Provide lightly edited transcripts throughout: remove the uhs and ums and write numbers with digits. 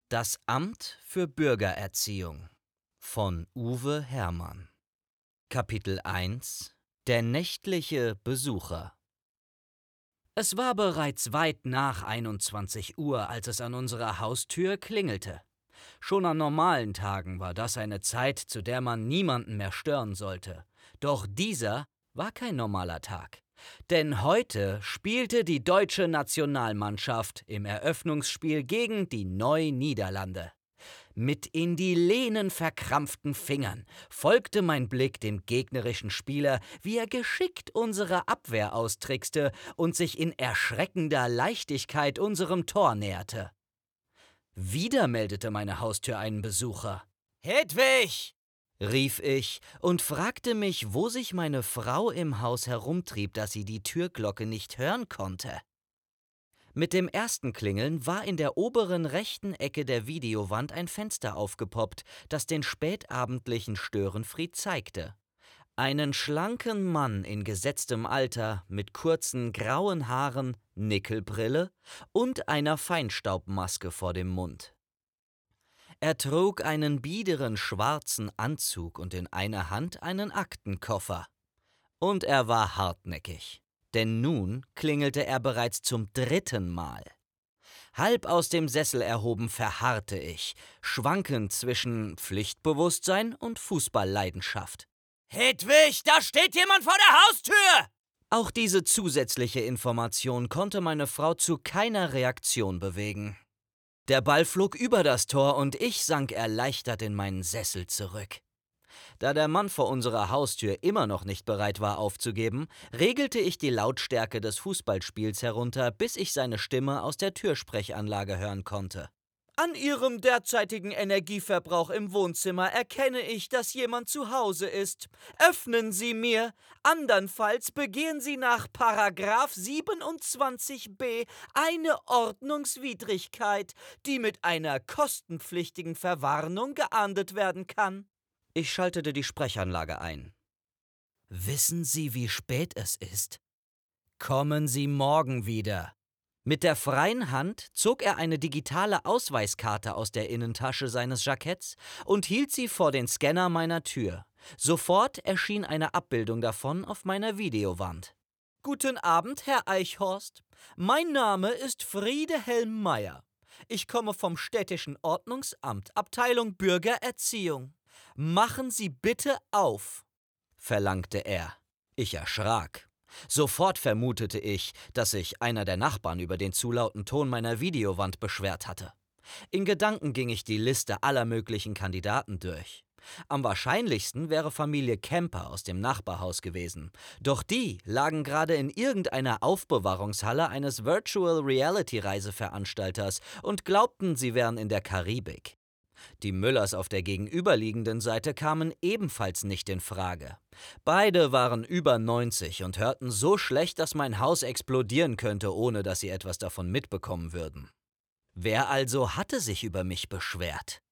Das Amt für Bürgererziehung von Uwe Herrmann. Kapitel 1: Der nächtliche Besucher. Es war bereits weit nach 21 Uhr, als es an unserer Haustür klingelte. Schon an normalen Tagen war das eine Zeit, zu der man niemanden mehr stören sollte. Doch dieser war kein normaler Tag. Denn heute spielte die deutsche Nationalmannschaft im Eröffnungsspiel gegen die Neu-Niederlande. Mit in die Lehnen verkrampften Fingern folgte mein Blick dem gegnerischen Spieler, wie er geschickt unsere Abwehr austrickste und sich in erschreckender Leichtigkeit unserem Tor näherte. Wieder meldete meine Haustür einen Besucher. »Hedwig!« rief ich und fragte mich, wo sich meine Frau im Haus herumtrieb, dass sie die Türglocke nicht hören konnte. Mit dem ersten Klingeln war in der oberen rechten Ecke der Videowand ein Fenster aufgepoppt, das den spätabendlichen Störenfried zeigte. Einen schlanken Mann in gesetztem Alter mit kurzen grauen Haaren, Nickelbrille und einer Feinstaubmaske vor dem Mund. Er trug einen biederen schwarzen Anzug und in einer Hand einen Aktenkoffer. Und er war hartnäckig, denn nun klingelte er bereits zum 3. Mal. Halb aus dem Sessel erhoben verharrte ich, schwankend zwischen Pflichtbewusstsein und Fußballleidenschaft. »Hedwig, da steht jemand vor der Haustür!« Auch diese zusätzliche Information konnte meine Frau zu keiner Reaktion bewegen. Der Ball flog über das Tor und ich sank erleichtert in meinen Sessel zurück. Da der Mann vor unserer Haustür immer noch nicht bereit war aufzugeben, regelte ich die Lautstärke des Fußballspiels herunter, bis ich seine Stimme aus der Türsprechanlage hören konnte. »An Ihrem derzeitigen Energieverbrauch im Wohnzimmer erkenne ich, dass jemand zu Hause ist. Öffnen Sie mir, andernfalls begehen Sie nach § 27b eine Ordnungswidrigkeit, die mit einer kostenpflichtigen Verwarnung geahndet werden kann.« Ich schaltete die Sprechanlage ein. »Wissen Sie, wie spät es ist? Kommen Sie morgen wieder.« Mit der freien Hand zog er eine digitale Ausweiskarte aus der Innentasche seines Jacketts und hielt sie vor den Scanner meiner Tür. Sofort erschien eine Abbildung davon auf meiner Videowand. »Guten Abend, Herr Eichhorst. Mein Name ist Friede-Helm Meyer. Ich komme vom Städtischen Ordnungsamt, Abteilung Bürgererziehung. Machen Sie bitte auf«, verlangte er. Ich erschrak. Sofort vermutete ich, dass sich einer der Nachbarn über den zu lauten Ton meiner Videowand beschwert hatte. In Gedanken ging ich die Liste aller möglichen Kandidaten durch. Am wahrscheinlichsten wäre Familie Kemper aus dem Nachbarhaus gewesen. Doch die lagen gerade in irgendeiner Aufbewahrungshalle eines Virtual-Reality-Reiseveranstalters und glaubten, sie wären in der Karibik. Die Müllers auf der gegenüberliegenden Seite kamen ebenfalls nicht in Frage. Beide waren über 90 und hörten so schlecht, dass mein Haus explodieren könnte, ohne dass sie etwas davon mitbekommen würden. Wer also hatte sich über mich beschwert?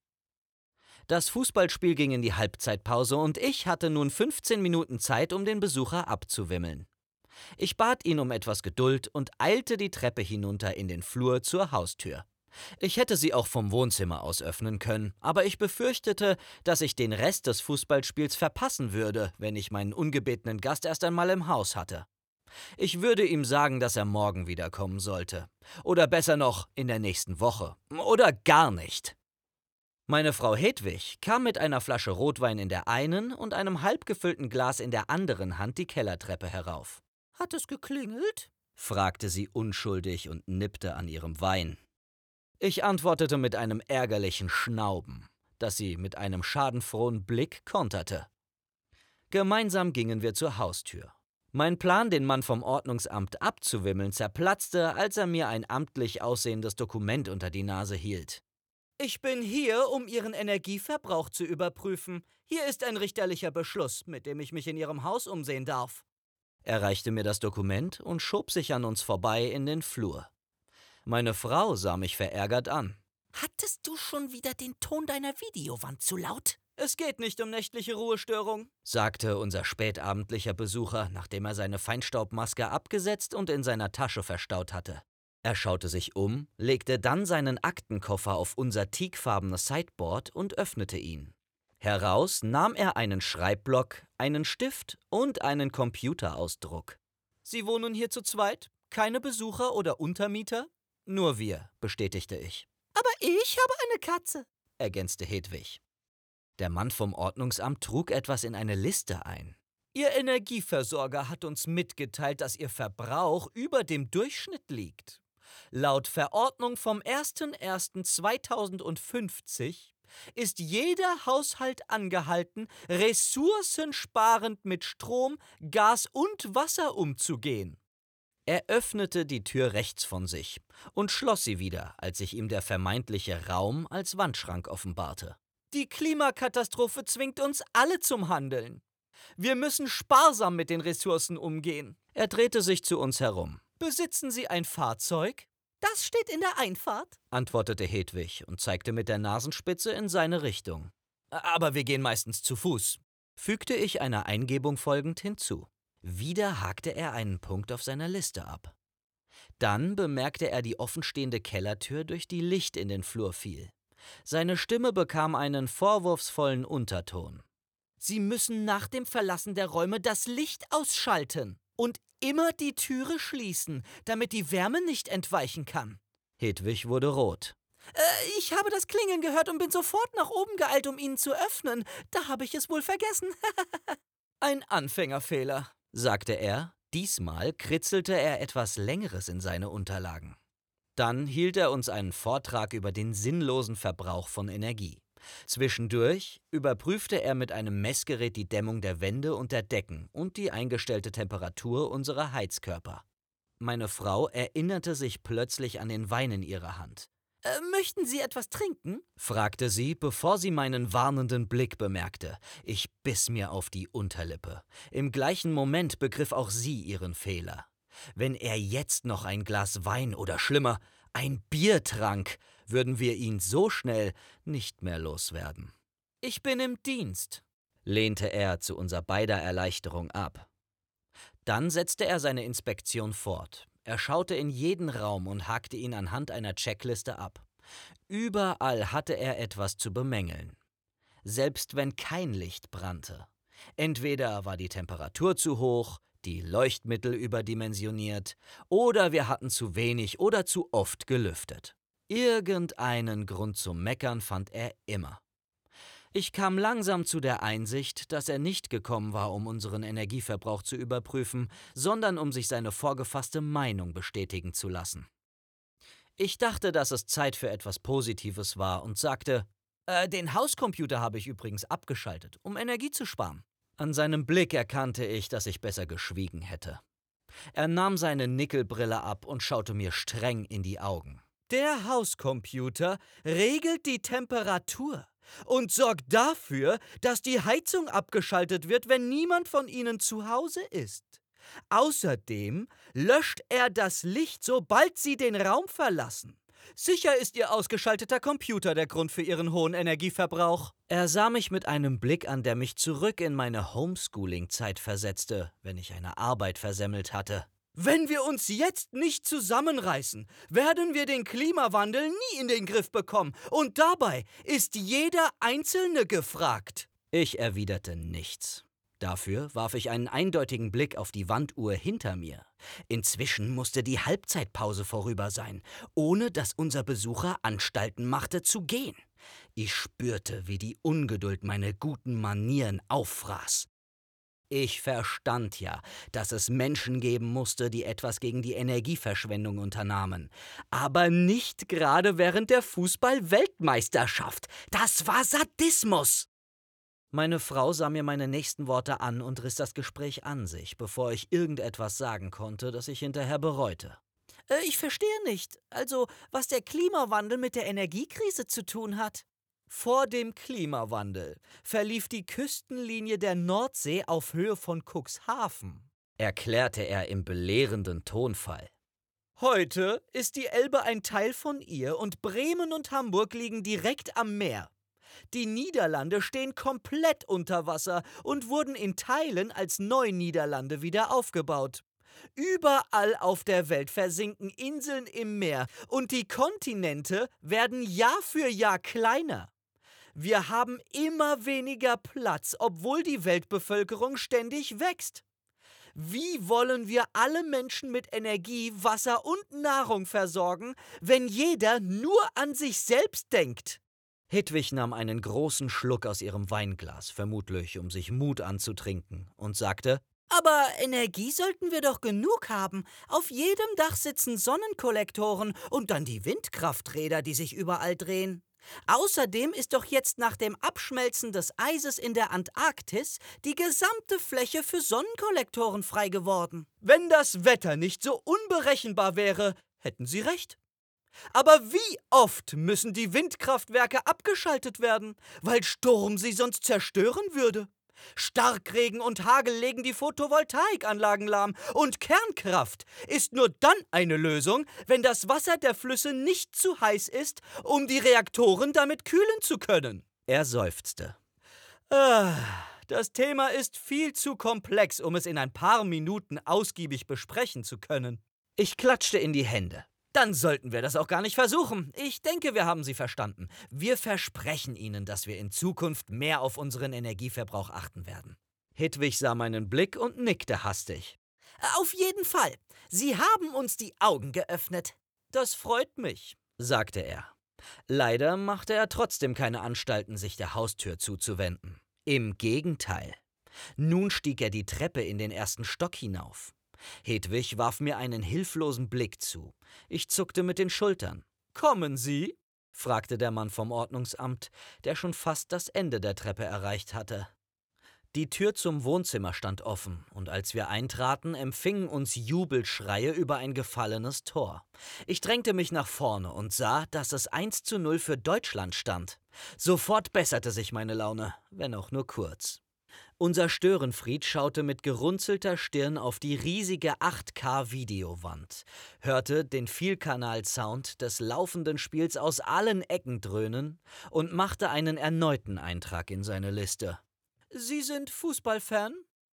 Das Fußballspiel ging in die Halbzeitpause und ich hatte nun 15 Minuten Zeit, um den Besucher abzuwimmeln. Ich bat ihn um etwas Geduld und eilte die Treppe hinunter in den Flur zur Haustür. Ich hätte sie auch vom Wohnzimmer aus öffnen können, aber ich befürchtete, dass ich den Rest des Fußballspiels verpassen würde, wenn ich meinen ungebetenen Gast erst einmal im Haus hatte. Ich würde ihm sagen, dass er morgen wiederkommen sollte. Oder besser noch, in der nächsten Woche. Oder gar nicht. Meine Frau Hedwig kam mit einer Flasche Rotwein in der einen und einem halb gefüllten Glas in der anderen Hand die Kellertreppe herauf. »Hat es geklingelt?« fragte sie unschuldig und nippte an ihrem Wein. Ich antwortete mit einem ärgerlichen Schnauben, das sie mit einem schadenfrohen Blick konterte. Gemeinsam gingen wir zur Haustür. Mein Plan, den Mann vom Ordnungsamt abzuwimmeln, zerplatzte, als er mir ein amtlich aussehendes Dokument unter die Nase hielt. »Ich bin hier, um Ihren Energieverbrauch zu überprüfen. Hier ist ein richterlicher Beschluss, mit dem ich mich in Ihrem Haus umsehen darf.« Er reichte mir das Dokument und schob sich an uns vorbei in den Flur. Meine Frau sah mich verärgert an. »Hattest du schon wieder den Ton deiner Videowand zu laut?« »Es geht nicht um nächtliche Ruhestörung«, sagte unser spätabendlicher Besucher, nachdem er seine Feinstaubmaske abgesetzt und in seiner Tasche verstaut hatte. Er schaute sich um, legte dann seinen Aktenkoffer auf unser teakfarbenes Sideboard und öffnete ihn. Heraus nahm er einen Schreibblock, einen Stift und einen Computerausdruck. »Sie wohnen hier zu zweit? Keine Besucher oder Untermieter?« »Nur wir«, bestätigte ich. »Aber ich habe eine Katze«, ergänzte Hedwig. Der Mann vom Ordnungsamt trug etwas in eine Liste ein. »Ihr Energieversorger hat uns mitgeteilt, dass Ihr Verbrauch über dem Durchschnitt liegt. Laut Verordnung vom 01.01.2050 ist jeder Haushalt angehalten, ressourcensparend mit Strom, Gas und Wasser umzugehen.« Er öffnete die Tür rechts von sich und schloss sie wieder, als sich ihm der vermeintliche Raum als Wandschrank offenbarte. »Die Klimakatastrophe zwingt uns alle zum Handeln. Wir müssen sparsam mit den Ressourcen umgehen.« Er drehte sich zu uns herum. »Besitzen Sie ein Fahrzeug?« »Das steht in der Einfahrt«, antwortete Hedwig und zeigte mit der Nasenspitze in seine Richtung. »Aber wir gehen meistens zu Fuß«, fügte ich einer Eingebung folgend hinzu. Wieder hakte er einen Punkt auf seiner Liste ab. Dann bemerkte er die offenstehende Kellertür, durch die Licht in den Flur fiel. Seine Stimme bekam einen vorwurfsvollen Unterton. »Sie müssen nach dem Verlassen der Räume das Licht ausschalten und immer die Türe schließen, damit die Wärme nicht entweichen kann.« Hedwig wurde rot. Ich habe das Klingeln gehört und bin sofort nach oben geeilt, um Ihnen zu öffnen. Da habe ich es wohl vergessen.« »Ein Anfängerfehler«, sagte er. Diesmal kritzelte er etwas Längeres in seine Unterlagen. Dann hielt er uns einen Vortrag über den sinnlosen Verbrauch von Energie. Zwischendurch überprüfte er mit einem Messgerät die Dämmung der Wände und der Decken und die eingestellte Temperatur unserer Heizkörper. Meine Frau erinnerte sich plötzlich an den Wein in ihrer Hand. »Möchten Sie etwas trinken?« fragte sie, bevor sie meinen warnenden Blick bemerkte. Ich biss mir auf die Unterlippe. Im gleichen Moment begriff auch sie ihren Fehler. Wenn er jetzt noch ein Glas Wein oder schlimmer, ein Bier trank, würden wir ihn so schnell nicht mehr loswerden. »Ich bin im Dienst«, lehnte er zu unser beider Erleichterung ab. Dann setzte er seine Inspektion fort. Er schaute in jeden Raum und hakte ihn anhand einer Checkliste ab. Überall hatte er etwas zu bemängeln. Selbst wenn kein Licht brannte. Entweder war die Temperatur zu hoch, die Leuchtmittel überdimensioniert, oder wir hatten zu wenig oder zu oft gelüftet. Irgendeinen Grund zum Meckern fand er immer. Ich kam langsam zu der Einsicht, dass er nicht gekommen war, um unseren Energieverbrauch zu überprüfen, sondern um sich seine vorgefasste Meinung bestätigen zu lassen. Ich dachte, dass es Zeit für etwas Positives war und sagte, den Hauscomputer habe ich übrigens abgeschaltet, um Energie zu sparen. An seinem Blick erkannte ich, dass ich besser geschwiegen hätte. Er nahm seine Nickelbrille ab und schaute mir streng in die Augen. Der Hauscomputer regelt die Temperatur und sorgt dafür, dass die Heizung abgeschaltet wird, wenn niemand von Ihnen zu Hause ist. Außerdem löscht er das Licht, sobald Sie den Raum verlassen. Sicher ist Ihr ausgeschalteter Computer der Grund für Ihren hohen Energieverbrauch. Er sah mich mit einem Blick an, der mich zurück in meine Homeschooling-Zeit versetzte, wenn ich eine Arbeit versemmelt hatte. Wenn wir uns jetzt nicht zusammenreißen, werden wir den Klimawandel nie in den Griff bekommen. Und dabei ist jeder Einzelne gefragt. Ich erwiderte nichts. Dafür warf ich einen eindeutigen Blick auf die Wanduhr hinter mir. Inzwischen musste die Halbzeitpause vorüber sein, ohne dass unser Besucher Anstalten machte zu gehen. Ich spürte, wie die Ungeduld meine guten Manieren auffraß. Ich verstand ja, dass es Menschen geben musste, die etwas gegen die Energieverschwendung unternahmen. Aber nicht gerade während der Fußball-Weltmeisterschaft. Das war Sadismus! Meine Frau sah mir meine nächsten Worte an und riss das Gespräch an sich, bevor ich irgendetwas sagen konnte, das ich hinterher bereute. Ich verstehe nicht, also was der Klimawandel mit der Energiekrise zu tun hat. Vor dem Klimawandel verlief die Küstenlinie der Nordsee auf Höhe von Cuxhaven, erklärte er im belehrenden Tonfall. Heute ist die Elbe ein Teil von ihr und Bremen und Hamburg liegen direkt am Meer. Die Niederlande stehen komplett unter Wasser und wurden in Teilen als Neuniederlande wieder aufgebaut. Überall auf der Welt versinken Inseln im Meer und die Kontinente werden Jahr für Jahr kleiner. Wir haben immer weniger Platz, obwohl die Weltbevölkerung ständig wächst. Wie wollen wir alle Menschen mit Energie, Wasser und Nahrung versorgen, wenn jeder nur an sich selbst denkt? Hedwig nahm einen großen Schluck aus ihrem Weinglas, vermutlich um sich Mut anzutrinken, und sagte: Aber Energie sollten wir doch genug haben. Auf jedem Dach sitzen Sonnenkollektoren und dann die Windkrafträder, die sich überall drehen. Außerdem ist doch jetzt nach dem Abschmelzen des Eises in der Antarktis die gesamte Fläche für Sonnenkollektoren frei geworden. Wenn das Wetter nicht so unberechenbar wäre, hätten Sie recht. Aber wie oft müssen die Windkraftwerke abgeschaltet werden, weil Sturm sie sonst zerstören würde? Starkregen und Hagel legen die Photovoltaikanlagen lahm und Kernkraft ist nur dann eine Lösung, wenn das Wasser der Flüsse nicht zu heiß ist, um die Reaktoren damit kühlen zu können. Er seufzte. Das Thema ist viel zu komplex, um es in ein paar Minuten ausgiebig besprechen zu können. Ich klatschte in die Hände. Dann sollten wir das auch gar nicht versuchen. Ich denke, wir haben Sie verstanden. Wir versprechen Ihnen, dass wir in Zukunft mehr auf unseren Energieverbrauch achten werden. Hedwig sah meinen Blick und nickte hastig. Auf jeden Fall. Sie haben uns die Augen geöffnet. Das freut mich, sagte er. Leider machte er trotzdem keine Anstalten, sich der Haustür zuzuwenden. Im Gegenteil. Nun stieg er die Treppe in den ersten Stock hinauf. Hedwig warf mir einen hilflosen Blick zu. Ich zuckte mit den Schultern. »Kommen Sie?« fragte der Mann vom Ordnungsamt, der schon fast das Ende der Treppe erreicht hatte. Die Tür zum Wohnzimmer stand offen, und als wir eintraten, empfingen uns Jubelschreie über ein gefallenes Tor. Ich drängte mich nach vorne und sah, dass es 1:0 für Deutschland stand. Sofort besserte sich meine Laune, wenn auch nur kurz. Unser Störenfried schaute mit gerunzelter Stirn auf die riesige 8K-Videowand, hörte den Vielkanal-Sound des laufenden Spiels aus allen Ecken dröhnen und machte einen erneuten Eintrag in seine Liste. »Sie sind Fußballfan?«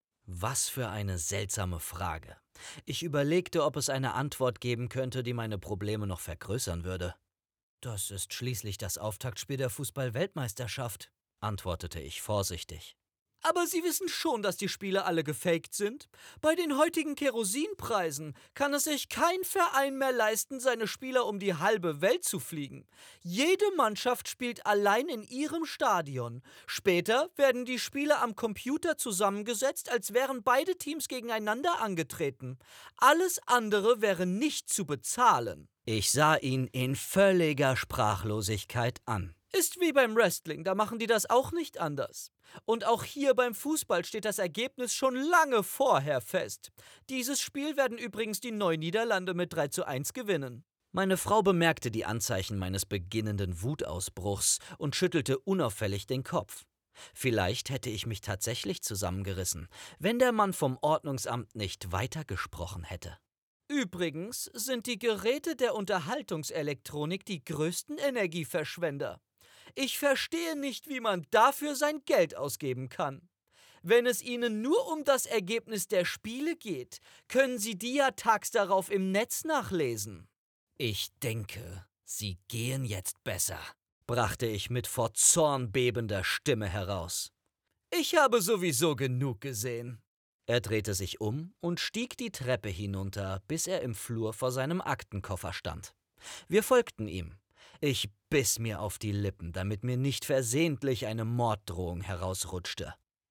Was für eine seltsame Frage. Ich überlegte, ob es eine Antwort geben könnte, die meine Probleme noch vergrößern würde. »Das ist schließlich das Auftaktspiel der Fußball-Weltmeisterschaft«, antwortete ich vorsichtig. »Aber Sie wissen schon, dass die Spiele alle gefaked sind? Bei den heutigen Kerosinpreisen kann es sich kein Verein mehr leisten, seine Spieler um die halbe Welt zu fliegen. Jede Mannschaft spielt allein in ihrem Stadion. Später werden die Spiele am Computer zusammengesetzt, als wären beide Teams gegeneinander angetreten. Alles andere wäre nicht zu bezahlen.« Ich sah ihn in völliger Sprachlosigkeit an. Ist wie beim Wrestling, da machen die das auch nicht anders. Und auch hier beim Fußball steht das Ergebnis schon lange vorher fest. Dieses Spiel werden übrigens die Neu-Niederlande mit 3:1 gewinnen. Meine Frau bemerkte die Anzeichen meines beginnenden Wutausbruchs und schüttelte unauffällig den Kopf. Vielleicht hätte ich mich tatsächlich zusammengerissen, wenn der Mann vom Ordnungsamt nicht weitergesprochen hätte. Übrigens sind die Geräte der Unterhaltungselektronik die größten Energieverschwender. Ich verstehe nicht, wie man dafür sein Geld ausgeben kann. Wenn es Ihnen nur um das Ergebnis der Spiele geht, können Sie die ja tags darauf im Netz nachlesen. Ich denke, Sie gehen jetzt besser, brachte ich mit vor Zorn bebender Stimme heraus. Ich habe sowieso genug gesehen. Er drehte sich um und stieg die Treppe hinunter, bis er im Flur vor seinem Aktenkoffer stand. Wir folgten ihm. Ich biss mir auf die Lippen, damit mir nicht versehentlich eine Morddrohung herausrutschte.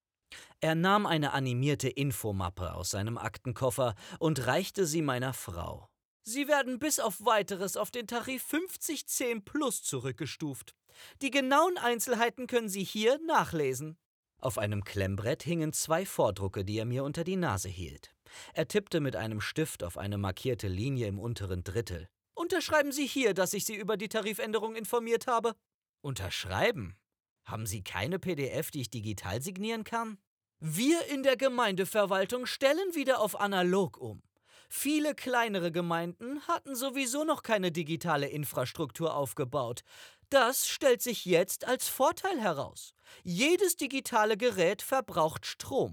Er nahm eine animierte Infomappe aus seinem Aktenkoffer und reichte sie meiner Frau. Sie werden bis auf Weiteres auf den Tarif 5010 Plus zurückgestuft. Die genauen Einzelheiten können Sie hier nachlesen. Auf einem Klemmbrett hingen 2 Vordrucke, die er mir unter die Nase hielt. Er tippte mit einem Stift auf eine markierte Linie im unteren Drittel. Unterschreiben Sie hier, dass ich Sie über die Tarifänderung informiert habe. Unterschreiben? Haben Sie keine PDF, die ich digital signieren kann? Wir in der Gemeindeverwaltung stellen wieder auf analog um. Viele kleinere Gemeinden hatten sowieso noch keine digitale Infrastruktur aufgebaut. Das stellt sich jetzt als Vorteil heraus. Jedes digitale Gerät verbraucht Strom.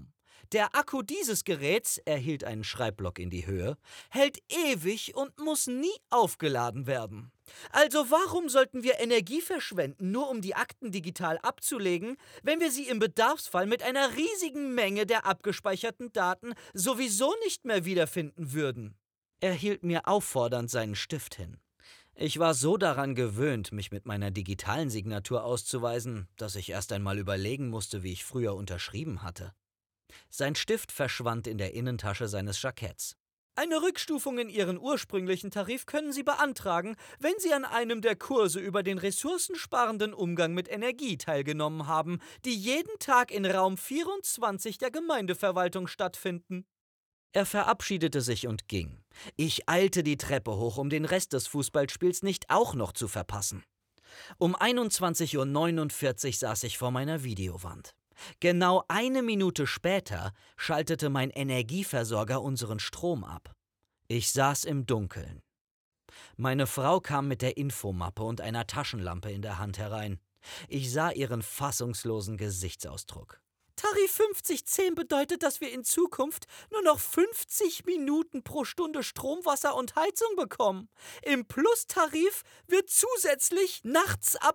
Der Akku dieses Geräts, er hielt einen Schreibblock in die Höhe, hält ewig und muss nie aufgeladen werden. Also warum sollten wir Energie verschwenden, nur um die Akten digital abzulegen, wenn wir sie im Bedarfsfall mit einer riesigen Menge der abgespeicherten Daten sowieso nicht mehr wiederfinden würden? Er hielt mir auffordernd seinen Stift hin. Ich war so daran gewöhnt, mich mit meiner digitalen Signatur auszuweisen, dass ich erst einmal überlegen musste, wie ich früher unterschrieben hatte. Sein Stift verschwand in der Innentasche seines Jacketts. Eine Rückstufung in Ihren ursprünglichen Tarif können Sie beantragen, wenn Sie an einem der Kurse über den ressourcensparenden Umgang mit Energie teilgenommen haben, die jeden Tag in Raum 24 der Gemeindeverwaltung stattfinden. Er verabschiedete sich und ging. Ich eilte die Treppe hoch, um den Rest des Fußballspiels nicht auch noch zu verpassen. Um 21:49 Uhr saß ich vor meiner Videowand. Genau eine Minute später schaltete mein Energieversorger unseren Strom ab. Ich saß im Dunkeln. Meine Frau kam mit der Infomappe und einer Taschenlampe in der Hand herein. Ich sah ihren fassungslosen Gesichtsausdruck. Tarif 5010 bedeutet, dass wir in Zukunft nur noch 50 Minuten pro Stunde Strom, Wasser und Heizung bekommen. Im Plus-Tarif wird zusätzlich nachts ab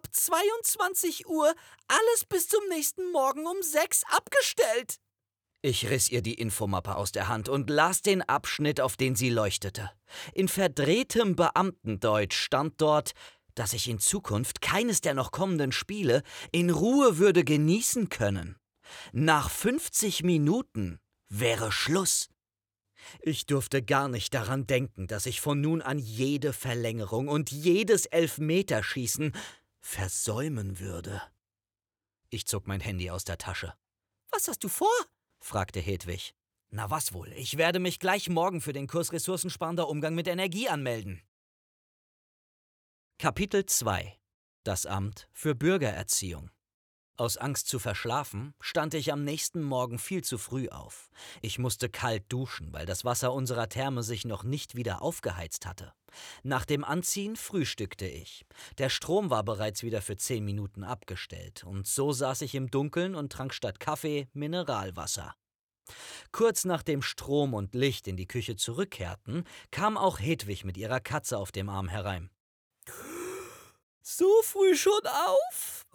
22 Uhr alles bis zum nächsten Morgen um 6 abgestellt. Ich riss ihr die Infomappe aus der Hand und las den Abschnitt, auf den sie leuchtete. In verdrehtem Beamtendeutsch stand dort, dass ich in Zukunft keines der noch kommenden Spiele in Ruhe würde genießen können. Nach 50 Minuten wäre Schluss. Ich durfte gar nicht daran denken, dass ich von nun an jede Verlängerung und jedes Elfmeterschießen versäumen würde. Ich zog mein Handy aus der Tasche. »Was hast du vor?« fragte Hedwig. »Na was wohl, ich werde mich gleich morgen für den Kurs ressourcensparender Umgang mit Energie anmelden.« Kapitel 2 – Das Amt für Bürgererziehung. Aus Angst zu verschlafen, stand ich am nächsten Morgen viel zu früh auf. Ich musste kalt duschen, weil das Wasser unserer Therme sich noch nicht wieder aufgeheizt hatte. Nach dem Anziehen frühstückte ich. Der Strom war bereits wieder für 10 Minuten abgestellt und so saß ich im Dunkeln und trank statt Kaffee Mineralwasser. Kurz nachdem Strom und Licht in die Küche zurückkehrten, kam auch Hedwig mit ihrer Katze auf dem Arm herein. »So früh schon auf?«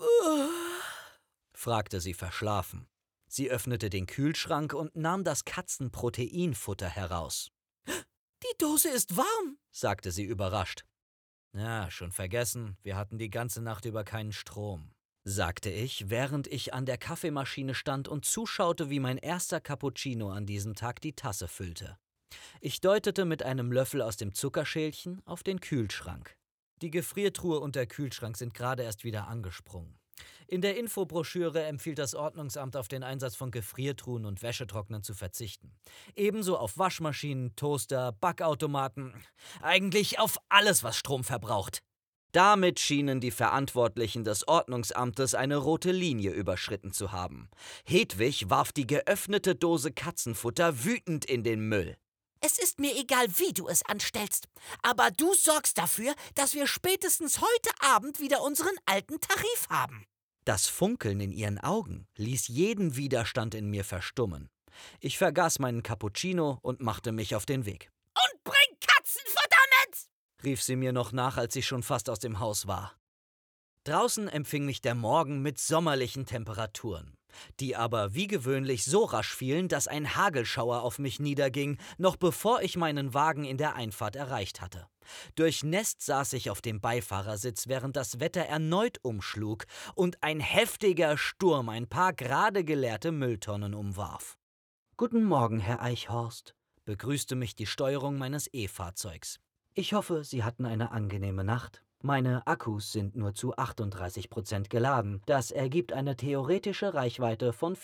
fragte sie verschlafen. Sie öffnete den Kühlschrank und nahm das Katzenproteinfutter heraus. »Die Dose ist warm«, sagte sie überrascht. »Ja, schon vergessen, wir hatten die ganze Nacht über keinen Strom«, sagte ich, während ich an der Kaffeemaschine stand und zuschaute, wie mein erster Cappuccino an diesem Tag die Tasse füllte. Ich deutete mit einem Löffel aus dem Zuckerschälchen auf den Kühlschrank. Die Gefriertruhe und der Kühlschrank sind gerade erst wieder angesprungen. In der Infobroschüre empfiehlt das Ordnungsamt, auf den Einsatz von Gefriertruhen und Wäschetrocknern zu verzichten. Ebenso auf Waschmaschinen, Toaster, Backautomaten, eigentlich auf alles, was Strom verbraucht. Damit schienen die Verantwortlichen des Ordnungsamtes eine rote Linie überschritten zu haben. Hedwig warf die geöffnete Dose Katzenfutter wütend in den Müll. »Es ist mir egal, wie du es anstellst, aber du sorgst dafür, dass wir spätestens heute Abend wieder unseren alten Tarif haben.« Das Funkeln in ihren Augen ließ jeden Widerstand in mir verstummen. Ich vergaß meinen Cappuccino und machte mich auf den Weg. »Und bring Katzenfutter mit!« rief sie mir noch nach, als ich schon fast aus dem Haus war. Draußen empfing mich der Morgen mit sommerlichen Temperaturen, die aber wie gewöhnlich so rasch fielen, dass ein Hagelschauer auf mich niederging, noch bevor ich meinen Wagen in der Einfahrt erreicht hatte. Durchnässt saß ich auf dem Beifahrersitz, während das Wetter erneut umschlug und ein heftiger Sturm ein paar gerade geleerte Mülltonnen umwarf. »Guten Morgen, Herr Eichhorst«, begrüßte mich die Steuerung meines E-Fahrzeugs. »Ich hoffe, Sie hatten eine angenehme Nacht. Meine Akkus sind nur zu 38% geladen. Das ergibt eine theoretische Reichweite von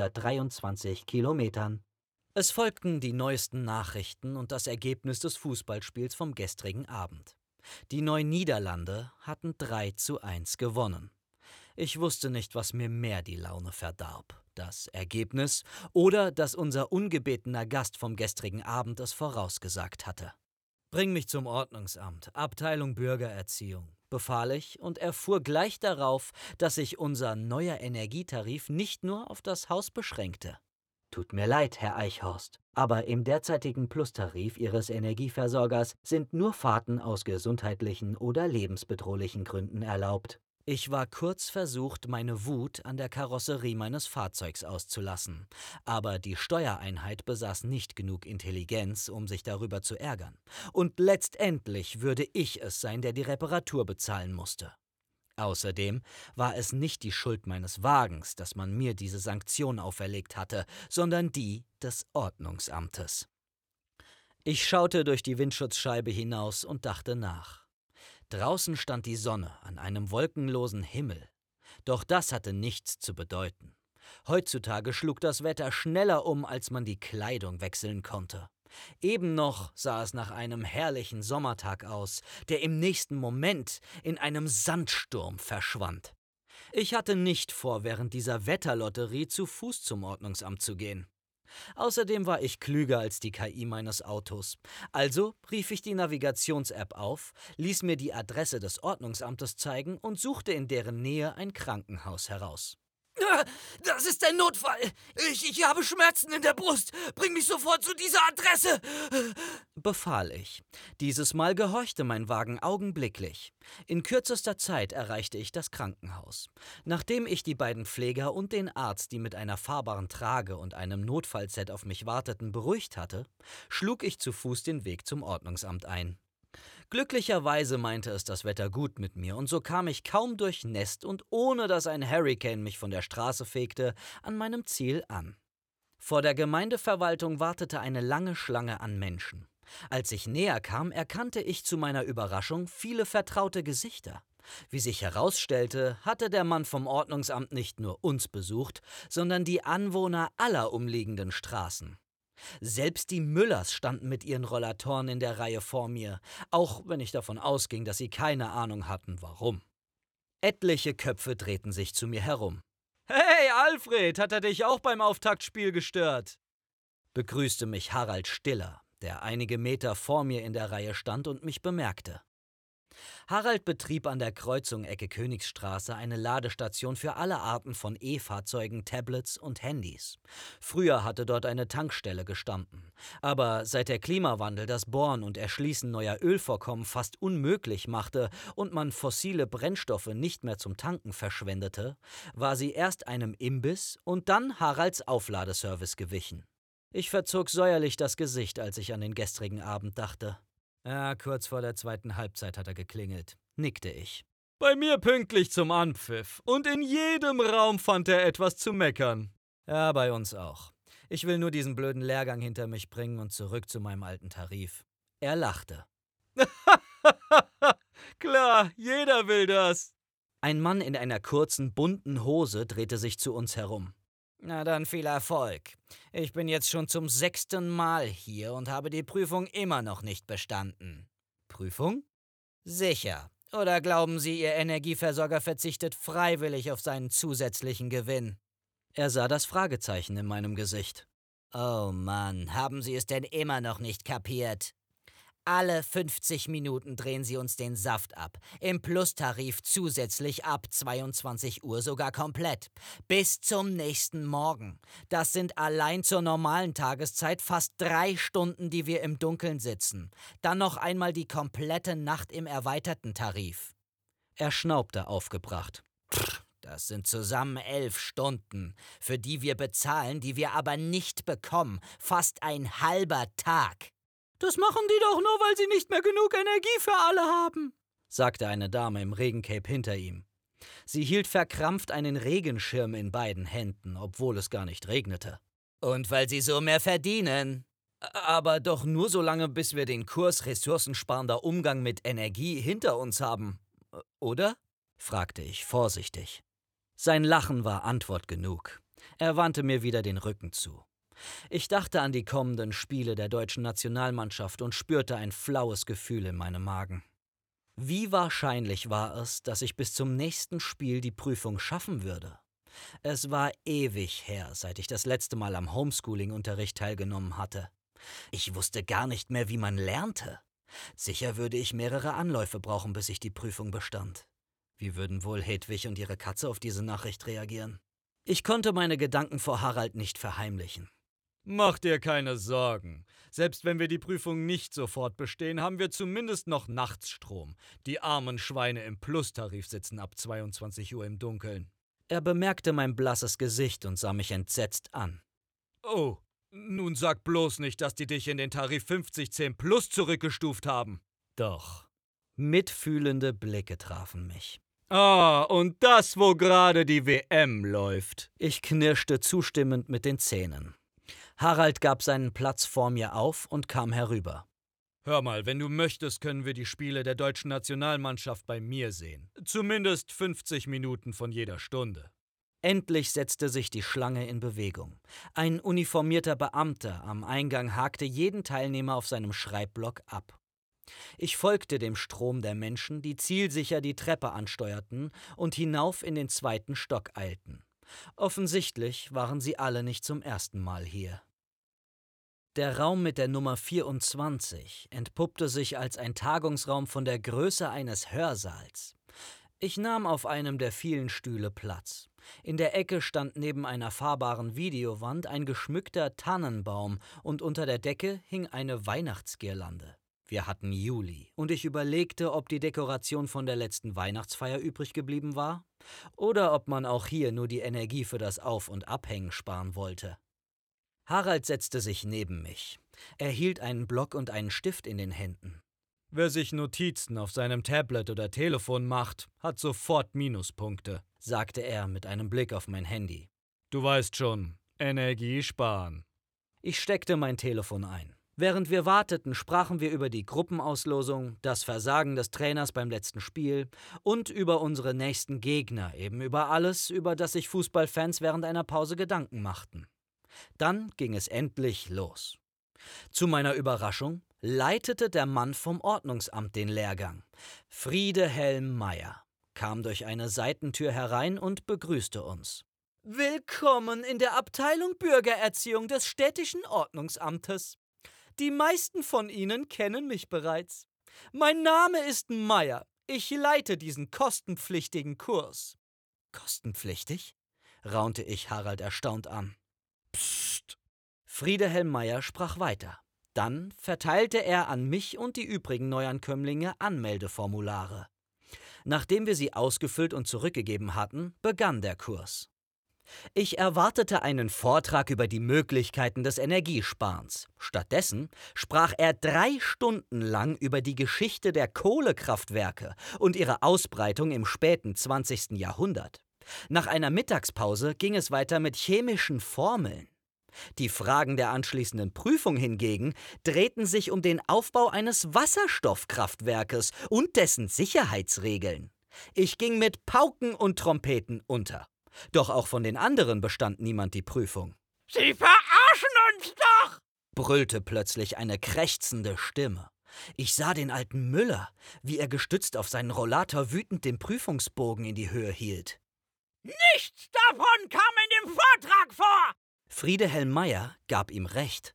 423 Kilometern.« Es folgten die neuesten Nachrichten und das Ergebnis des Fußballspiels vom gestrigen Abend. Die Neuen Niederlande hatten 3:1 gewonnen. Ich wusste nicht, was mir mehr die Laune verdarb. Das Ergebnis oder dass unser ungebetener Gast vom gestrigen Abend es vorausgesagt hatte. »Bring mich zum Ordnungsamt, Abteilung Bürgererziehung«, befahl ich und erfuhr gleich darauf, dass sich unser neuer Energietarif nicht nur auf das Haus beschränkte. Tut mir leid, Herr Eichhorst, aber im derzeitigen Plustarif Ihres Energieversorgers sind nur Fahrten aus gesundheitlichen oder lebensbedrohlichen Gründen erlaubt. Ich war kurz versucht, meine Wut an der Karosserie meines Fahrzeugs auszulassen, aber die Steuereinheit besaß nicht genug Intelligenz, um sich darüber zu ärgern. Und letztendlich würde ich es sein, der die Reparatur bezahlen musste. Außerdem war es nicht die Schuld meines Wagens, dass man mir diese Sanktion auferlegt hatte, sondern die des Ordnungsamtes. Ich schaute durch die Windschutzscheibe hinaus und dachte nach. Draußen stand die Sonne an einem wolkenlosen Himmel. Doch das hatte nichts zu bedeuten. Heutzutage schlug das Wetter schneller um, als man die Kleidung wechseln konnte. Eben noch sah es nach einem herrlichen Sommertag aus, der im nächsten Moment in einem Sandsturm verschwand. Ich hatte nicht vor, während dieser Wetterlotterie zu Fuß zum Ordnungsamt zu gehen. Außerdem war ich klüger als die KI meines Autos. Also rief ich die Navigations-App auf, ließ mir die Adresse des Ordnungsamtes zeigen und suchte in deren Nähe ein Krankenhaus heraus. Das ist ein Notfall. Ich habe Schmerzen in der Brust. Bring mich sofort zu dieser Adresse, befahl ich. Dieses Mal gehorchte mein Wagen augenblicklich. In kürzester Zeit erreichte ich das Krankenhaus. Nachdem ich die beiden Pfleger und den Arzt, die mit einer fahrbaren Trage und einem Notfallset auf mich warteten, beruhigt hatte, schlug ich zu Fuß den Weg zum Ordnungsamt ein. Glücklicherweise meinte es das Wetter gut mit mir, und so kam ich kaum durchnässt und ohne dass ein Hurrikan mich von der Straße fegte, an meinem Ziel an. Vor der Gemeindeverwaltung wartete eine lange Schlange an Menschen. Als ich näher kam, erkannte ich zu meiner Überraschung viele vertraute Gesichter. Wie sich herausstellte, hatte der Mann vom Ordnungsamt nicht nur uns besucht, sondern die Anwohner aller umliegenden Straßen. Selbst die Müllers standen mit ihren Rollatoren in der Reihe vor mir, auch wenn ich davon ausging, dass sie keine Ahnung hatten, warum. Etliche Köpfe drehten sich zu mir herum. »Hey, Alfred, hat er dich auch beim Auftaktspiel gestört?« begrüßte mich Harald Stiller, der einige Meter vor mir in der Reihe stand und mich bemerkte. Harald betrieb an der Kreuzung Ecke Königsstraße eine Ladestation für alle Arten von E-Fahrzeugen, Tablets und Handys. Früher hatte dort eine Tankstelle gestanden. Aber seit der Klimawandel das Bohren und Erschließen neuer Ölvorkommen fast unmöglich machte und man fossile Brennstoffe nicht mehr zum Tanken verschwendete, war sie erst einem Imbiss und dann Haralds Aufladeservice gewichen. Ich verzog säuerlich das Gesicht, als ich an den gestrigen Abend dachte. Ja, kurz vor der zweiten Halbzeit hat er geklingelt, nickte ich. Bei mir pünktlich zum Anpfiff. Und in jedem Raum fand er etwas zu meckern. Ja, bei uns auch. Ich will nur diesen blöden Lehrgang hinter mich bringen und zurück zu meinem alten Tarif. Er lachte. Klar, jeder will das. Ein Mann in einer kurzen, bunten Hose drehte sich zu uns herum. Na dann viel Erfolg. Ich bin jetzt schon zum 6. Mal hier und habe die Prüfung immer noch nicht bestanden. Prüfung? Sicher. Oder glauben Sie, Ihr Energieversorger verzichtet freiwillig auf seinen zusätzlichen Gewinn? Er sah das Fragezeichen in meinem Gesicht. Oh Mann, haben Sie es denn immer noch nicht kapiert? Alle 50 Minuten drehen Sie uns den Saft ab. Im Plustarif zusätzlich ab 22 Uhr sogar komplett. Bis zum nächsten Morgen. Das sind allein zur normalen Tageszeit fast 3 Stunden, die wir im Dunkeln sitzen. Dann noch einmal die komplette Nacht im erweiterten Tarif. Er schnaubte aufgebracht. Das sind zusammen 11 Stunden, für die wir bezahlen, die wir aber nicht bekommen. Fast ein halber Tag. »Das machen die doch nur, weil sie nicht mehr genug Energie für alle haben«, sagte eine Dame im Regencape hinter ihm. Sie hielt verkrampft einen Regenschirm in beiden Händen, obwohl es gar nicht regnete. »Und weil sie so mehr verdienen.« »Aber doch nur so lange, bis wir den Kurs ressourcensparender Umgang mit Energie hinter uns haben, oder?« fragte ich vorsichtig. Sein Lachen war Antwort genug. Er wandte mir wieder den Rücken zu. Ich dachte an die kommenden Spiele der deutschen Nationalmannschaft und spürte ein flaues Gefühl in meinem Magen. Wie wahrscheinlich war es, dass ich bis zum nächsten Spiel die Prüfung schaffen würde? Es war ewig her, seit ich das letzte Mal am Homeschooling-Unterricht teilgenommen hatte. Ich wusste gar nicht mehr, wie man lernte. Sicher würde ich mehrere Anläufe brauchen, bis ich die Prüfung bestand. Wie würden wohl Hedwig und ihre Katze auf diese Nachricht reagieren? Ich konnte meine Gedanken vor Harald nicht verheimlichen. Mach dir keine Sorgen. Selbst wenn wir die Prüfung nicht sofort bestehen, haben wir zumindest noch nachts Strom. Die armen Schweine im Plus-Tarif sitzen ab 22 Uhr im Dunkeln. Er bemerkte mein blasses Gesicht und sah mich entsetzt an. Oh, nun sag bloß nicht, dass die dich in den Tarif 5010 Plus zurückgestuft haben. Doch. Mitfühlende Blicke trafen mich. Ah, und das, wo gerade die WM läuft. Ich knirschte zustimmend mit den Zähnen. Harald gab seinen Platz vor mir auf und kam herüber. Hör mal, wenn du möchtest, können wir die Spiele der deutschen Nationalmannschaft bei mir sehen. Zumindest 50 Minuten von jeder Stunde. Endlich setzte sich die Schlange in Bewegung. Ein uniformierter Beamter am Eingang hakte jeden Teilnehmer auf seinem Schreibblock ab. Ich folgte dem Strom der Menschen, die zielsicher die Treppe ansteuerten und hinauf in den 2. Stock eilten. Offensichtlich waren sie alle nicht zum ersten Mal hier. Der Raum mit der Nummer 24 entpuppte sich als ein Tagungsraum von der Größe eines Hörsaals. Ich nahm auf einem der vielen Stühle Platz. In der Ecke stand neben einer fahrbaren Videowand ein geschmückter Tannenbaum und unter der Decke hing eine Weihnachtsgirlande. Wir hatten Juli und ich überlegte, ob die Dekoration von der letzten Weihnachtsfeier übrig geblieben war oder ob man auch hier nur die Energie für das Auf- und Abhängen sparen wollte. Harald setzte sich neben mich. Er hielt einen Block und einen Stift in den Händen. Wer sich Notizen auf seinem Tablet oder Telefon macht, hat sofort Minuspunkte, sagte er mit einem Blick auf mein Handy. Du weißt schon, Energie sparen. Ich steckte mein Telefon ein. Während wir warteten, sprachen wir über die Gruppenauslosung, das Versagen des Trainers beim letzten Spiel und über unsere nächsten Gegner, eben über alles, über das sich Fußballfans während einer Pause Gedanken machten. Dann ging es endlich los. Zu meiner Überraschung leitete der Mann vom Ordnungsamt den Lehrgang. Friedehelm Meyer kam durch eine Seitentür herein und begrüßte uns. Willkommen in der Abteilung Bürgererziehung des städtischen Ordnungsamtes. Die meisten von Ihnen kennen mich bereits. Mein Name ist Meyer. Ich leite diesen kostenpflichtigen Kurs. Kostenpflichtig? Raunte ich Harald erstaunt an. Psst! Friedehelm Meyer sprach weiter. Dann verteilte er an mich und die übrigen Neuankömmlinge Anmeldeformulare. Nachdem wir sie ausgefüllt und zurückgegeben hatten, begann der Kurs. Ich erwartete einen Vortrag über die Möglichkeiten des Energiesparens. Stattdessen sprach er 3 Stunden lang über die Geschichte der Kohlekraftwerke und ihre Ausbreitung im späten 20. Jahrhundert. Nach einer Mittagspause ging es weiter mit chemischen Formeln. Die Fragen der anschließenden Prüfung hingegen drehten sich um den Aufbau eines Wasserstoffkraftwerkes und dessen Sicherheitsregeln. Ich ging mit Pauken und Trompeten unter. Doch auch von den anderen bestand niemand die Prüfung. Sie verarschen uns doch! Brüllte plötzlich eine krächzende Stimme. Ich sah den alten Müller, wie er gestützt auf seinen Rollator wütend den Prüfungsbogen in die Höhe hielt. Nichts davon kam in dem Vortrag vor! Friedehelm Meyer gab ihm recht.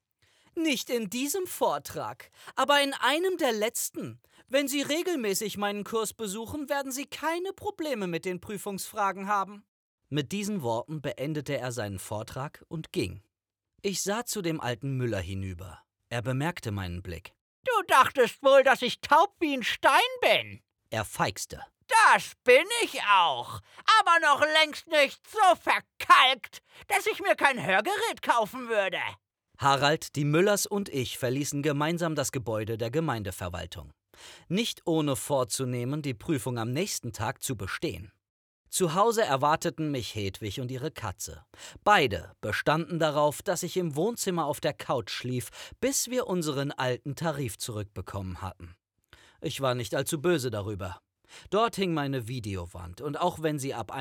Nicht in diesem Vortrag, aber in einem der letzten. Wenn Sie regelmäßig meinen Kurs besuchen, werden Sie keine Probleme mit den Prüfungsfragen haben. Mit diesen Worten beendete er seinen Vortrag und ging. Ich sah zu dem alten Müller hinüber. Er bemerkte meinen Blick. Du dachtest wohl, dass ich taub wie ein Stein bin. Er feixte. Das bin ich auch, aber noch längst nicht so verkalkt, dass ich mir kein Hörgerät kaufen würde. Harald, die Müllers und ich verließen gemeinsam das Gebäude der Gemeindeverwaltung. Nicht ohne vorzunehmen, die Prüfung am nächsten Tag zu bestehen. Zu Hause erwarteten mich Hedwig und ihre Katze. Beide bestanden darauf, dass ich im Wohnzimmer auf der Couch schlief, bis wir unseren alten Tarif zurückbekommen hatten. Ich war nicht allzu böse darüber. Dort hing meine Videowand, und auch wenn sie ab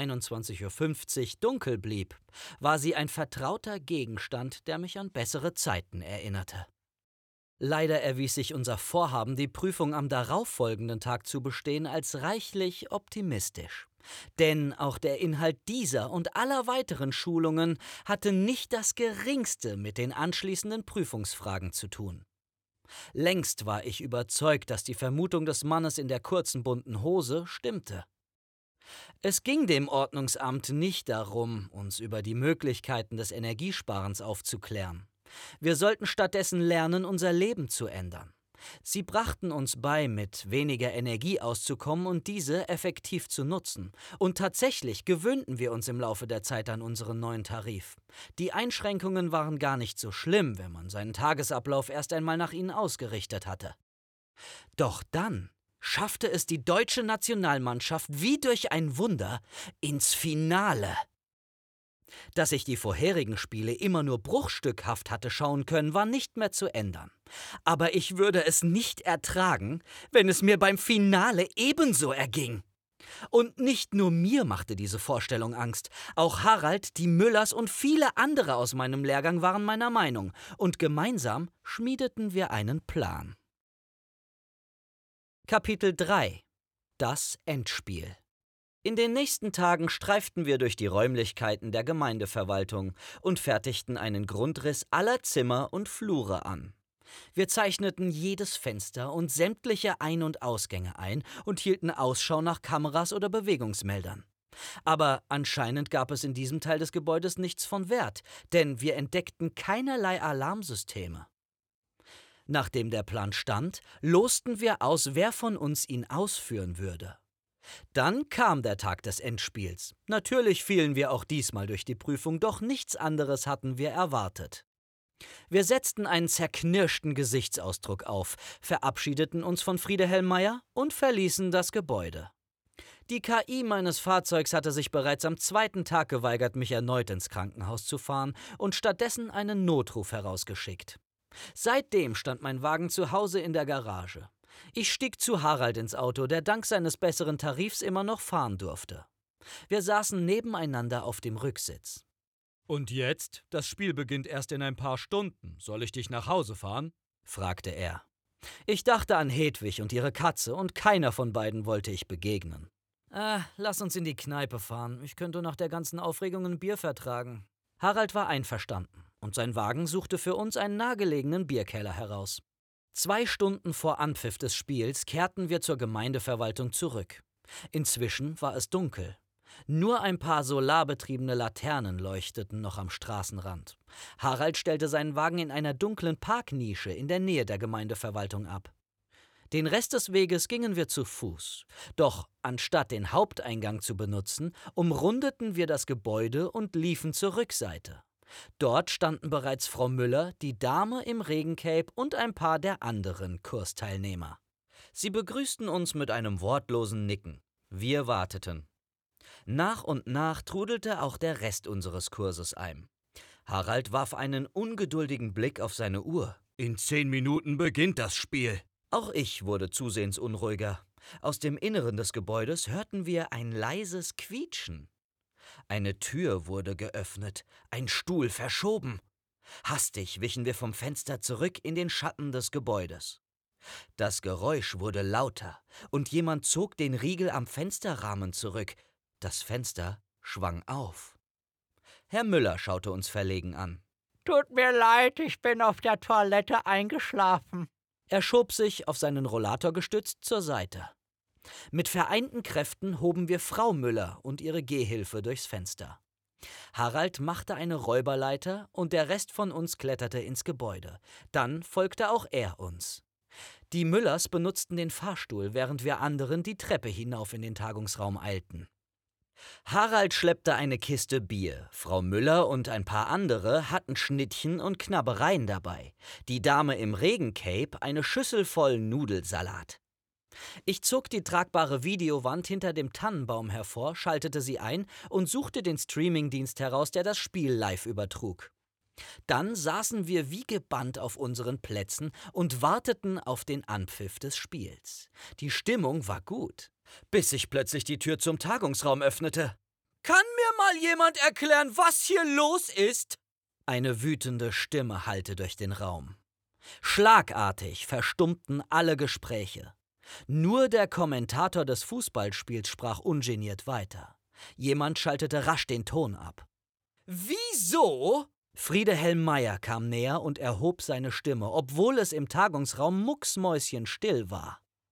21:50 Uhr dunkel blieb, war sie ein vertrauter Gegenstand, der mich an bessere Zeiten erinnerte. Leider erwies sich unser Vorhaben, die Prüfung am darauffolgenden Tag zu bestehen, als reichlich optimistisch. Denn auch der Inhalt dieser und aller weiteren Schulungen hatte nicht das Geringste mit den anschließenden Prüfungsfragen zu tun. Längst war ich überzeugt, dass die Vermutung des Mannes in der kurzen bunten Hose stimmte. Es ging dem Ordnungsamt nicht darum, uns über die Möglichkeiten des Energiesparens aufzuklären. Wir sollten stattdessen lernen, unser Leben zu ändern. Sie brachten uns bei, mit weniger Energie auszukommen und diese effektiv zu nutzen. Und tatsächlich gewöhnten wir uns im Laufe der Zeit an unseren neuen Tarif. Die Einschränkungen waren gar nicht so schlimm, wenn man seinen Tagesablauf erst einmal nach ihnen ausgerichtet hatte. Doch dann schaffte es die deutsche Nationalmannschaft wie durch ein Wunder ins Finale. Dass ich die vorherigen Spiele immer nur bruchstückhaft hatte schauen können, war nicht mehr zu ändern. Aber ich würde es nicht ertragen, wenn es mir beim Finale ebenso erging. Und nicht nur mir machte diese Vorstellung Angst. Auch Harald, die Müllers und viele andere aus meinem Lehrgang waren meiner Meinung. Und gemeinsam schmiedeten wir einen Plan. Kapitel 3 – Das Endspiel. In den nächsten Tagen streiften wir durch die Räumlichkeiten der Gemeindeverwaltung und fertigten einen Grundriss aller Zimmer und Flure an. Wir zeichneten jedes Fenster und sämtliche Ein- und Ausgänge ein und hielten Ausschau nach Kameras oder Bewegungsmeldern. Aber anscheinend gab es in diesem Teil des Gebäudes nichts von Wert, denn wir entdeckten keinerlei Alarmsysteme. Nachdem der Plan stand, losten wir aus, wer von uns ihn ausführen würde. Dann kam der Tag des Endspiels. Natürlich fielen wir auch diesmal durch die Prüfung, doch nichts anderes hatten wir erwartet. Wir setzten einen zerknirschten Gesichtsausdruck auf, verabschiedeten uns von Friede Hellmeier und verließen das Gebäude. Die KI meines Fahrzeugs hatte sich bereits am zweiten Tag geweigert, mich erneut ins Krankenhaus zu fahren und stattdessen einen Notruf herausgeschickt. Seitdem stand mein Wagen zu Hause in der Garage. Ich stieg zu Harald ins Auto, der dank seines besseren Tarifs immer noch fahren durfte. Wir saßen nebeneinander auf dem Rücksitz. Und jetzt? Das Spiel beginnt erst in ein paar Stunden. Soll ich dich nach Hause fahren? Fragte er. Ich dachte an Hedwig und ihre Katze und keiner von beiden wollte ich begegnen. Lass uns in die Kneipe fahren. Ich könnte nach der ganzen Aufregung ein Bier vertragen. Harald war einverstanden und sein Wagen suchte für uns einen nahegelegenen Bierkeller heraus. 2 Stunden vor Anpfiff des Spiels kehrten wir zur Gemeindeverwaltung zurück. Inzwischen war es dunkel. Nur ein paar solarbetriebene Laternen leuchteten noch am Straßenrand. Harald stellte seinen Wagen in einer dunklen Parknische in der Nähe der Gemeindeverwaltung ab. Den Rest des Weges gingen wir zu Fuß. Doch anstatt den Haupteingang zu benutzen, umrundeten wir das Gebäude und liefen zur Rückseite. Dort standen bereits Frau Müller, die Dame im Regencape und ein paar der anderen Kursteilnehmer. Sie begrüßten uns mit einem wortlosen Nicken. Wir warteten. Nach und nach trudelte auch der Rest unseres Kurses ein. Harald warf einen ungeduldigen Blick auf seine Uhr. In 10 Minuten beginnt das Spiel. Auch ich wurde zusehends unruhiger. Aus dem Inneren des Gebäudes hörten wir ein leises Quietschen. Eine Tür wurde geöffnet, ein Stuhl verschoben. Hastig wichen wir vom Fenster zurück in den Schatten des Gebäudes. Das Geräusch wurde lauter und jemand zog den Riegel am Fensterrahmen zurück. Das Fenster schwang auf. Herr Müller schaute uns verlegen an. Tut mir leid, ich bin auf der Toilette eingeschlafen. Er schob sich, auf seinen Rollator gestützt, zur Seite. Mit vereinten Kräften hoben wir Frau Müller und ihre Gehhilfe durchs Fenster. Harald machte eine Räuberleiter und der Rest von uns kletterte ins Gebäude. Dann folgte auch er uns. Die Müllers benutzten den Fahrstuhl, während wir anderen die Treppe hinauf in den Tagungsraum eilten. Harald schleppte eine Kiste Bier, Frau Müller und ein paar andere hatten Schnittchen und Knabbereien dabei, die Dame im Regencape eine Schüssel voll Nudelsalat. Ich zog die tragbare Videowand hinter dem Tannenbaum hervor, schaltete sie ein und suchte den Streamingdienst heraus, der das Spiel live übertrug. Dann saßen wir wie gebannt auf unseren Plätzen und warteten auf den Anpfiff des Spiels. Die Stimmung war gut, bis sich plötzlich die Tür zum Tagungsraum öffnete. »Kann mir mal jemand erklären, was hier los ist?« Eine wütende Stimme hallte durch den Raum. Schlagartig verstummten alle Gespräche. Nur der Kommentator des Fußballspiels sprach ungeniert weiter. Jemand schaltete rasch den Ton ab. »Wieso?« Friede Hellmeier kam näher und erhob seine Stimme, obwohl es im Tagungsraum mucksmäuschenstill war.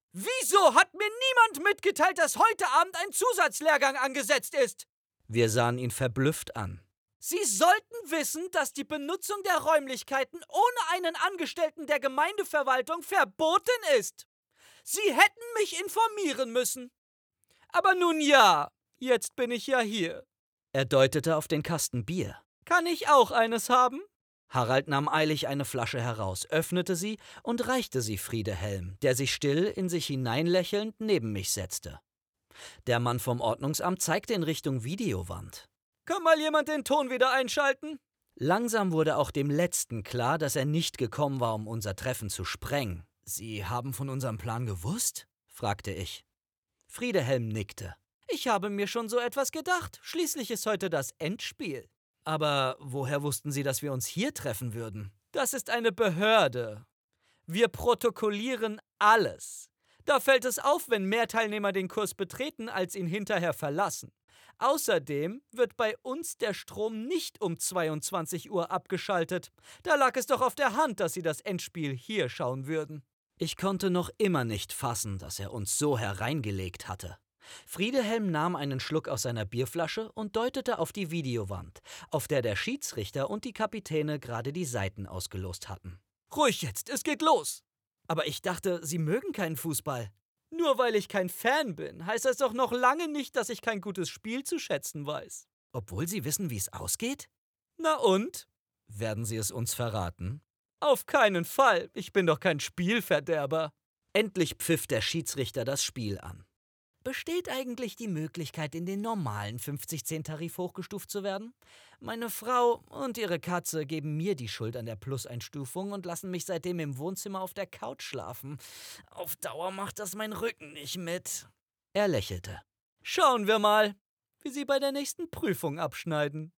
Wieso hat mir niemand mitgeteilt, dass heute Abend ein Zusatzlehrgang angesetzt ist? Wir sahen ihn verblüfft an. Sie sollten wissen, dass die Benutzung der Räumlichkeiten ohne einen Angestellten der Gemeindeverwaltung verboten ist. Sie hätten mich informieren müssen. Aber nun ja, jetzt bin ich ja hier. Er deutete auf den Kasten Bier. Kann ich auch eines haben? Harald nahm eilig eine Flasche heraus, öffnete sie und reichte sie Friedehelm, der sich still, in sich hineinlächelnd, neben mich setzte. Der Mann vom Ordnungsamt zeigte in Richtung Videowand. Kann mal jemand den Ton wieder einschalten? Langsam wurde auch dem Letzten klar, dass er nicht gekommen war, um unser Treffen zu sprengen. »Sie haben von unserem Plan gewusst?« fragte ich. Friedehelm nickte. »Ich habe mir schon so etwas gedacht. Schließlich ist heute das Endspiel.« »Aber woher wussten Sie, dass wir uns hier treffen würden?« »Das ist eine Behörde. Wir protokollieren alles. Da fällt es auf, wenn mehr Teilnehmer den Kurs betreten, als ihn hinterher verlassen. Außerdem wird bei uns der Strom nicht um 22 Uhr abgeschaltet. Da lag es doch auf der Hand, dass Sie das Endspiel hier schauen würden.« Ich konnte noch immer nicht fassen, dass er uns so hereingelegt hatte. Friedehelm nahm einen Schluck aus seiner Bierflasche und deutete auf die Videowand, auf der der Schiedsrichter und die Kapitäne gerade die Seiten ausgelost hatten. »Ruhig jetzt, es geht los!« »Aber ich dachte, Sie mögen keinen Fußball.« »Nur weil ich kein Fan bin, heißt das doch noch lange nicht, dass ich kein gutes Spiel zu schätzen weiß.« »Obwohl Sie wissen, wie es ausgeht?« »Na und? Werden Sie es uns verraten?« »Auf keinen Fall, ich bin doch kein Spielverderber.« Endlich pfiff der Schiedsrichter das Spiel an. »Besteht eigentlich die Möglichkeit, in den normalen 50-10-Tarif hochgestuft zu werden? Meine Frau und ihre Katze geben mir die Schuld an der Plus-Einstufung und lassen mich seitdem im Wohnzimmer auf der Couch schlafen. Auf Dauer macht das mein Rücken nicht mit.« Er lächelte. »Schauen wir mal, wie Sie bei der nächsten Prüfung abschneiden.«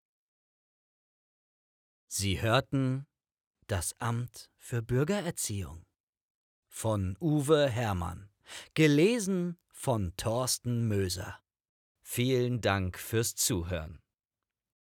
Sie hörten Das Amt für Bürgererziehung von Uwe Hermann, gelesen von Thorsten Möser. Vielen Dank fürs Zuhören.